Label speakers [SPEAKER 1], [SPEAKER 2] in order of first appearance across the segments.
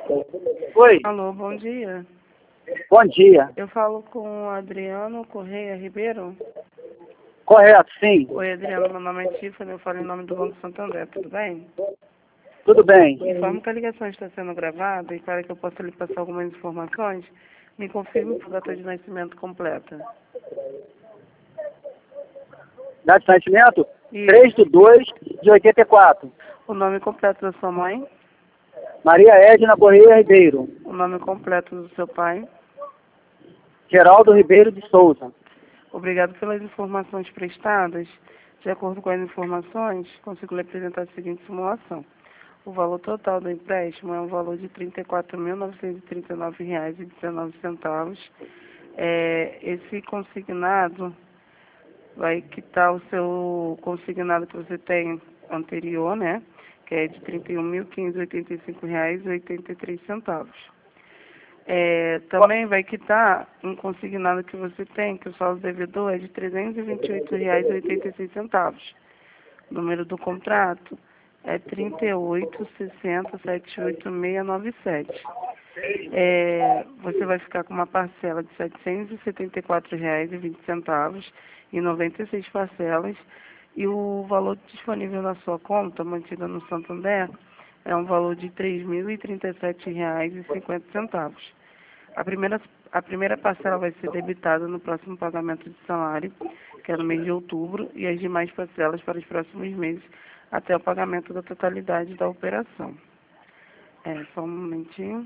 [SPEAKER 1] Oi,
[SPEAKER 2] Alô, bom dia.
[SPEAKER 1] bom dia.
[SPEAKER 2] Eu falo com o Adriano Correia Ribeiro.
[SPEAKER 1] Correto, sim.
[SPEAKER 2] Oi, Adriano, meu nome é Tiffany, eu falo em nome do Banco Santander, tudo bem?
[SPEAKER 1] Tudo bem.
[SPEAKER 2] Informo que a ligação está sendo gravada e para que eu possa lhe passar algumas informações, me confirme por data de nascimento completa.
[SPEAKER 1] Data de nascimento?
[SPEAKER 2] Isso.
[SPEAKER 1] 3/2/84.
[SPEAKER 2] O nome completo da sua mãe,
[SPEAKER 1] Maria Edna Correia Ribeiro.
[SPEAKER 2] o nome completo do seu pai.
[SPEAKER 1] Geraldo Ribeiro de Souza.
[SPEAKER 2] Obrigado pelas informações prestadas. De acordo com as informações, consigo lhe apresentar a seguinte simulação. O valor total do empréstimo é um valor de R$ 34.939,19. Esse consignado vai quitar o seu consignado que você tem anterior, né? Que é de R$ 31.585,83. Também vai quitar um consignado que você tem, que o saldo devedor é de R$ 328,86. O número do contrato é 3860786697. Você vai ficar com uma parcela de R$ 774,20 em 96 parcelas, e o valor disponível na sua conta, mantida no Santander, é um valor de R$ 3.037,50. A primeira parcela vai ser debitada no próximo pagamento de salário, que é no mês de outubro, e as demais parcelas para os próximos meses, até o pagamento da totalidade da operação. Só um momentinho.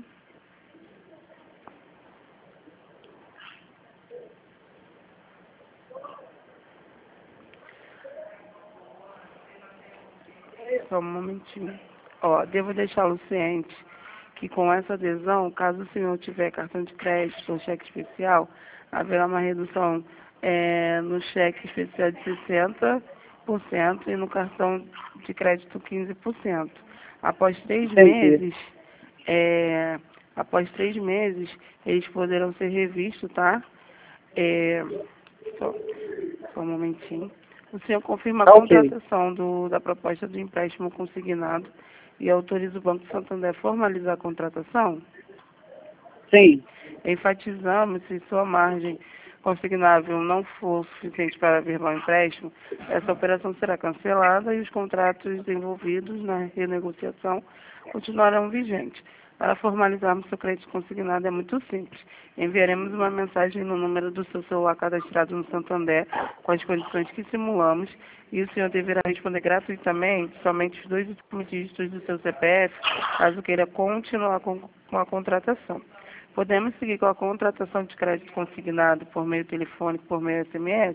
[SPEAKER 2] Só um momentinho. Devo deixá-lo ciente que com essa adesão, caso o senhor tiver cartão de crédito ou cheque especial, haverá uma redução no cheque especial de 60% e no cartão de crédito 15%. Após 3 meses, é, após 3 meses, eles poderão ser revistos, tá? É, só, só um momentinho. O senhor confirma a
[SPEAKER 1] Tá ok.
[SPEAKER 2] contratação da proposta do empréstimo consignado e autoriza o Banco Santander a formalizar a contratação?
[SPEAKER 1] Sim.
[SPEAKER 2] Enfatizamos, se sua margem consignável não for suficiente para averbar o empréstimo, essa operação será cancelada e os contratos envolvidos na renegociação continuarão vigentes. Para formalizarmos seu crédito consignado é muito simples. Enviaremos uma mensagem no número do seu celular cadastrado no Santander com as condições que simulamos, e o senhor deverá responder gratuitamente somente os 2 últimos dígitos do seu CPF, caso queira continuar com a contratação. Podemos seguir com a contratação de crédito consignado por meio telefônico, por meio SMS?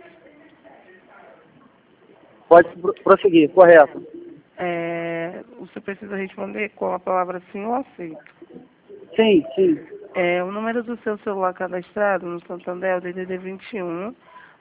[SPEAKER 1] Pode prosseguir, correto.
[SPEAKER 2] O senhor precisa responder com a palavra sim ou aceito.
[SPEAKER 1] Sim, sim.
[SPEAKER 2] O número do seu celular cadastrado no Santander é o DDD 21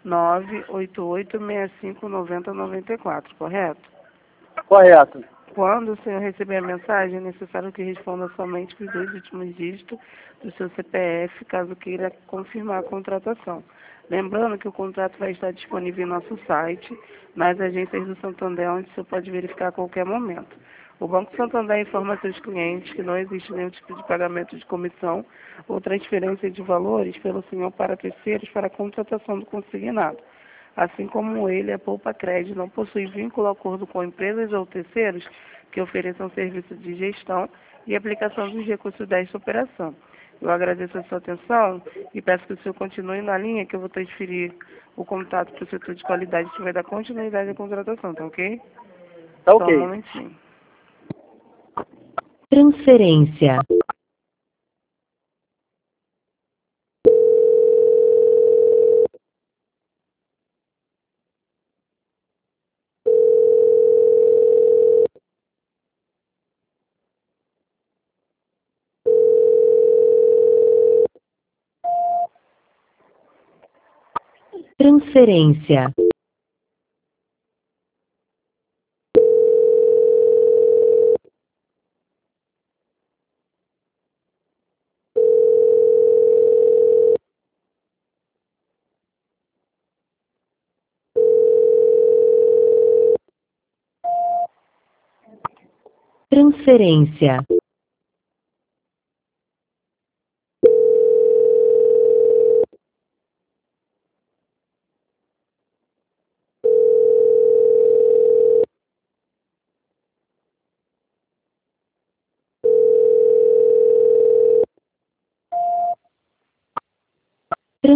[SPEAKER 2] 988659094, correto?
[SPEAKER 1] Correto.
[SPEAKER 2] Quando o senhor receber a mensagem, é necessário que responda somente com os 2 últimos dígitos do seu CPF, caso queira confirmar a contratação. Lembrando que o contrato vai estar disponível em nosso site, nas agências do Santander, onde o senhor pode verificar a qualquer momento. O Banco Santander informa seus clientes que não existe nenhum tipo de pagamento de comissão ou transferência de valores pelo senhor para terceiros para a contratação do consignado. Assim como ele, a Poupa Crédito não possui vínculo ou acordo com empresas ou terceiros que ofereçam serviço de gestão e aplicação dos recursos desta operação. Eu agradeço a sua atenção e peço que o senhor continue na linha, que eu vou transferir o contato para o setor de qualidade que vai dar continuidade à contratação, tá ok?
[SPEAKER 1] Tá
[SPEAKER 2] Só um
[SPEAKER 1] ok.
[SPEAKER 2] momentinho.
[SPEAKER 3] Transferência. Transferência. Transferência.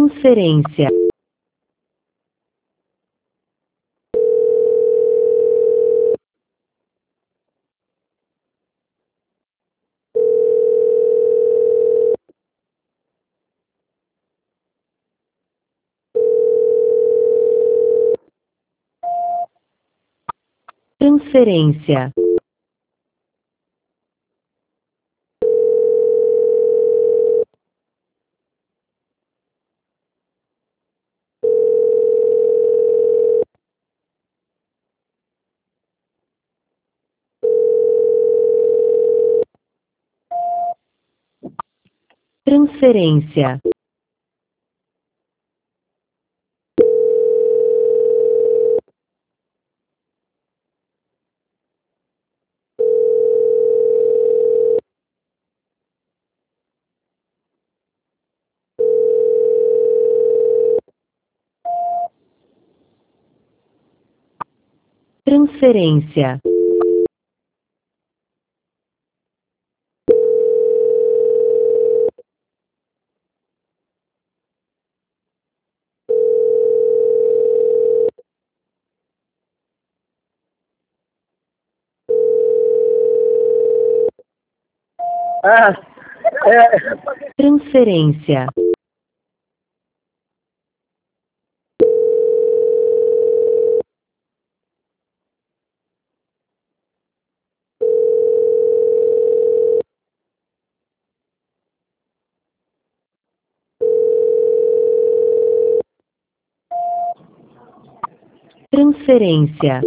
[SPEAKER 3] Transferência. Transferência. Transferência. Transferência.
[SPEAKER 1] Ah, é.
[SPEAKER 3] Transferência. Transferência.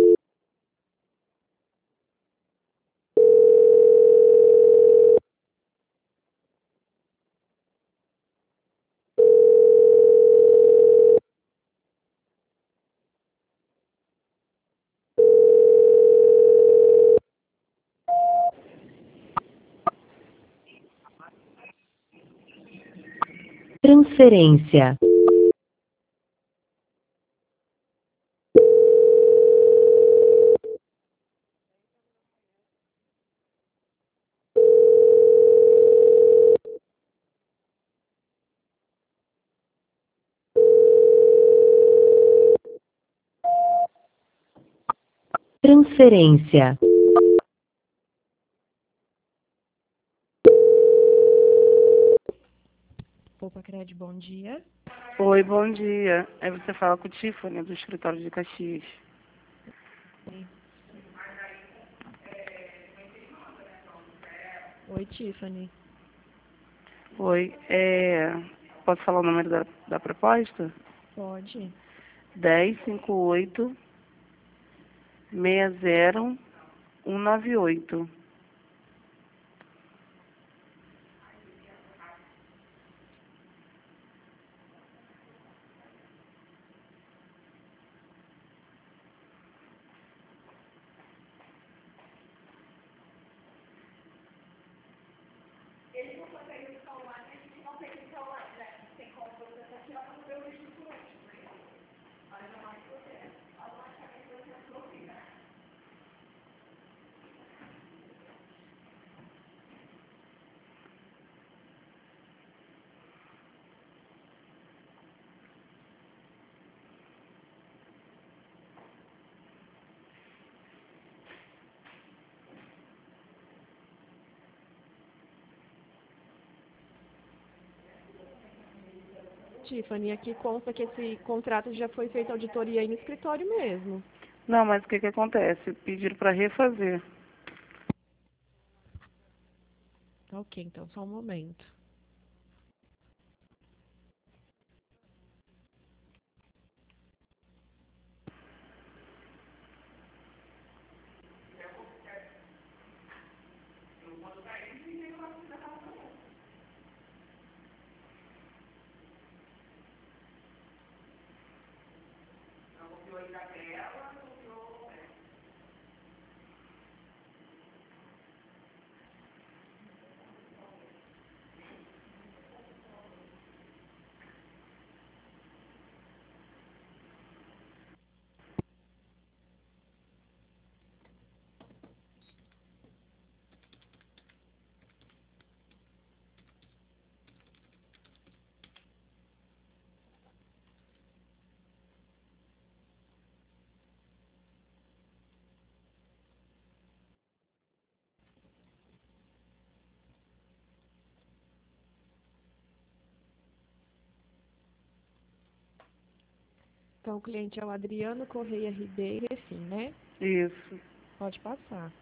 [SPEAKER 3] Transferência. Transferência.
[SPEAKER 4] Opa, Cred, bom dia.
[SPEAKER 2] Oi, bom dia. Aí você fala com o Tiffany, do escritório de Caxias.
[SPEAKER 4] Oi, Tiffany.
[SPEAKER 2] Oi, posso falar o número da proposta?
[SPEAKER 4] Pode?
[SPEAKER 2] 1058-60198.
[SPEAKER 4] Tiffany, aqui consta que esse contrato já foi feito auditoria aí no escritório mesmo.
[SPEAKER 2] Não, mas o que acontece? Pediram para refazer.
[SPEAKER 4] Ok, então, só um momento. Então, o cliente é o Adriano Correia Ribeiro, assim, né?
[SPEAKER 2] Isso.
[SPEAKER 4] Pode passar.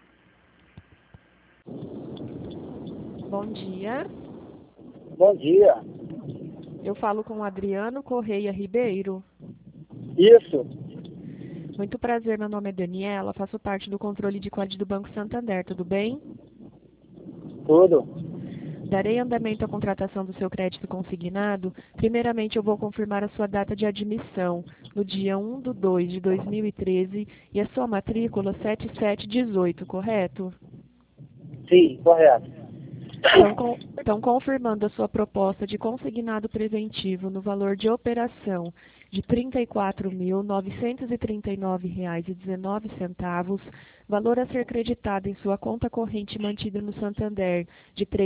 [SPEAKER 4] Bom dia.
[SPEAKER 1] Bom dia.
[SPEAKER 4] Eu falo com o Adriano Correia Ribeiro.
[SPEAKER 1] Isso.
[SPEAKER 4] Muito prazer, meu nome é Daniela, faço parte do controle de qualidade do Banco Santander, tudo bem?
[SPEAKER 1] Tudo.
[SPEAKER 4] Darei andamento à contratação do seu crédito consignado. Primeiramente, eu vou confirmar a sua data de admissão, no dia 1/2/2013, e a sua matrícula 7718, correto?
[SPEAKER 1] Sim, correto.
[SPEAKER 4] Estão confirmando a sua proposta de consignado preventivo no valor de operação de R$ 34.939,19, valor a ser creditado em sua conta corrente mantida no Santander de R$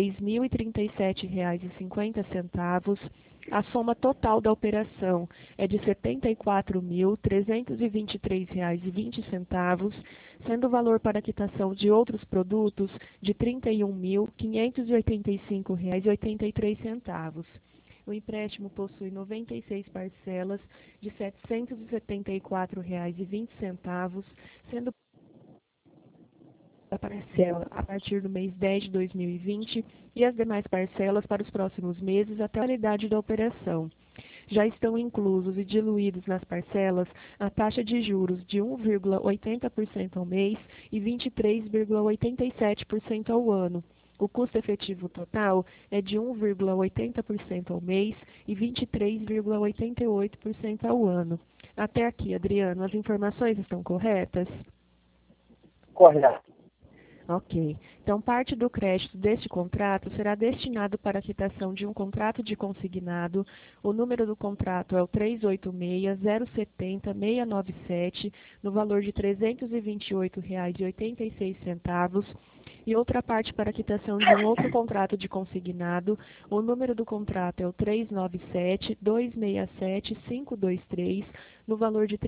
[SPEAKER 4] 3.037,50. A soma total da operação é de R$ 74.323,20, sendo o valor para quitação de outros produtos de R$ 31.585,83. O empréstimo possui 96 parcelas de R$ 774,20, sendo a parcela a partir do mês 10 de 2020 e as demais parcelas para os próximos meses até a validade da operação. Já estão inclusos e diluídos nas parcelas a taxa de juros de 1,80% ao mês e 23,87% ao ano. O custo efetivo total é de 1,80% ao mês e 23,88% ao ano. Até aqui, Adriano, as informações estão corretas?
[SPEAKER 1] Correto.
[SPEAKER 4] Ok. Então, parte do crédito deste contrato será destinado para a quitação de um contrato de consignado. O número do contrato é o 386-070-697, no valor de R$ 328,86. E outra parte para a quitação de um outro contrato de consignado. O número do contrato é o 397-267-523, no valor de R$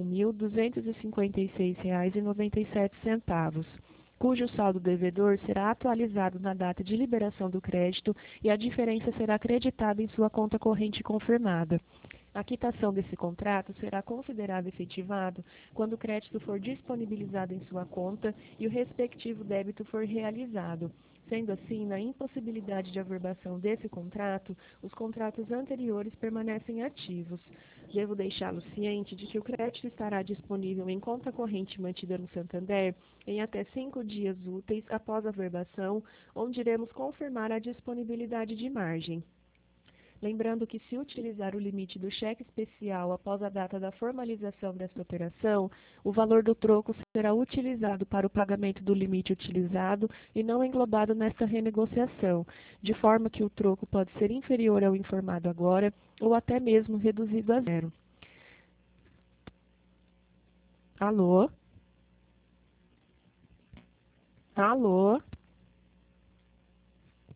[SPEAKER 4] 31.256,97, cujo saldo devedor será atualizado na data de liberação do crédito e a diferença será acreditada em sua conta corrente confirmada. A quitação desse contrato será considerado efetivado quando o crédito for disponibilizado em sua conta e o respectivo débito for realizado. Sendo assim, na impossibilidade de averbação desse contrato, os contratos anteriores permanecem ativos. Devo deixá-lo ciente de que o crédito estará disponível em conta corrente mantida no Santander em até 5 dias úteis após a averbação, onde iremos confirmar a disponibilidade de margem. Lembrando que, se utilizar o limite do cheque especial após a data da formalização desta operação, o valor do troco será utilizado para o pagamento do limite utilizado e não englobado nesta renegociação, de forma que o troco pode ser inferior ao informado agora ou até mesmo reduzido a zero. Alô? Alô?